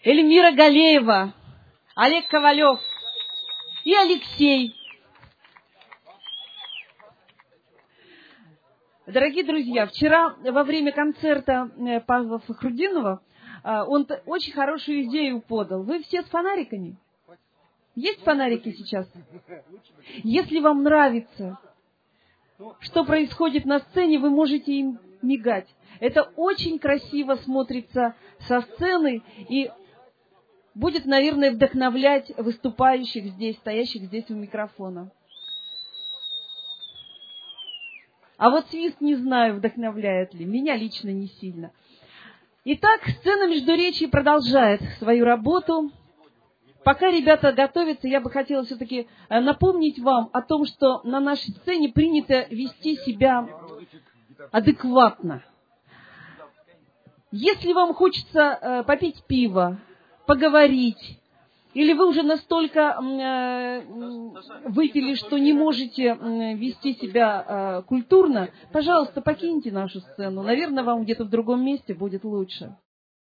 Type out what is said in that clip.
Эльмира Галеева, Олег Ковалев и Алексей. Дорогие друзья, вчера во время концерта Павла Фахрудинова он очень хорошую идею подал. Вы все с фонариками? Есть фонарики сейчас? Если вам нравится, что происходит на сцене, вы можете им мигать. Это очень красиво смотрится со сцены и будет, наверное, вдохновлять выступающих здесь, стоящих здесь у микрофона. А вот свист не знаю, вдохновляет ли. Меня лично не сильно. Итак, сцена Междуречий продолжает свою работу. Пока ребята готовятся, я бы хотела все-таки напомнить вам о том, что на нашей сцене принято вести себя адекватно. Если вам хочется попить пиво, поговорить, или вы уже настолько выпили, что не можете вести себя культурно, пожалуйста, покиньте нашу сцену. Наверное, вам где-то в другом месте будет лучше.